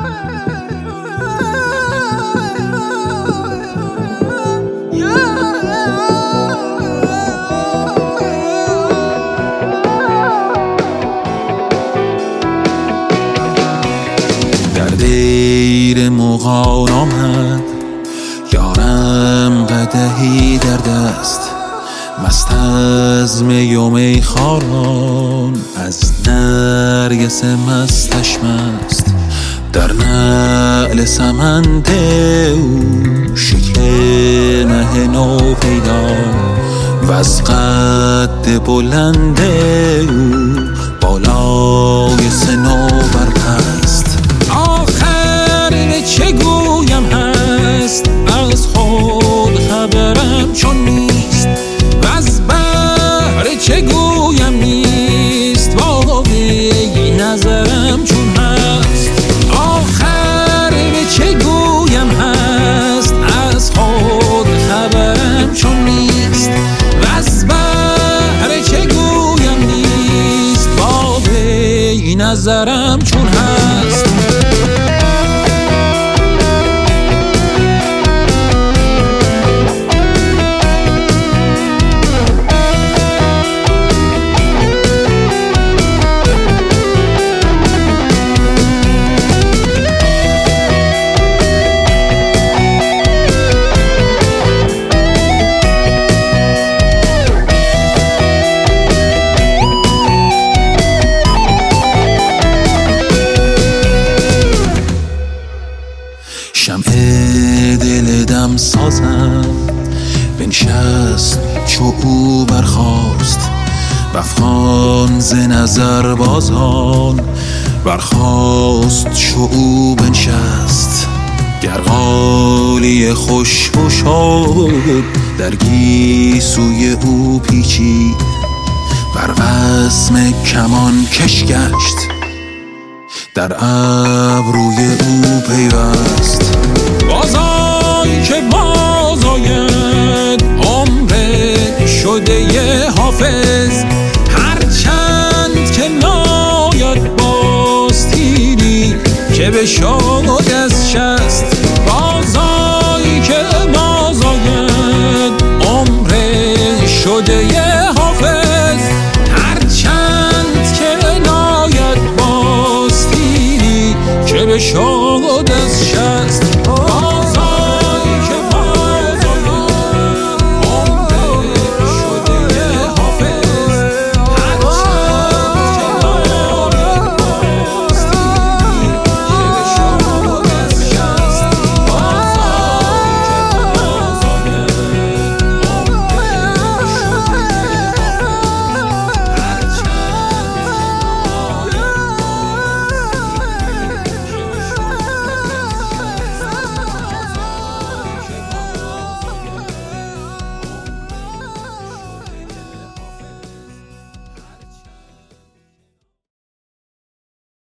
در دیر مغان آمد یارم قدحی در دست، مست از می و میخواران از نرگس مستش مست. در نعل سمند او شکل مه نو پیدا و از قد بلند او بالای صنوبر پست. آخر چه گویم هست از خود خبرم چون نیست و از بحر چه گویم نیست با وی نظرم چون هست. آخر چه گویم هست از خود خبرم چون نیست و از بحر چه گویم نیست با وی نظرم چون هست. شمع دل دم سازم بنشست چو او برخاست و افغان ز نظر بازان برخاست چو او بنشست. گرغالی خوش شد در گیسوی او پیچید بر وسم کمان کش گشت در ابروی او پیوست. بازای که بازاید عمر شده حافظ هرچند که ناید باستیری که بشد از شست. بازای که بازاید عمر شده حافظ هرچند که ناید باستیری که بشد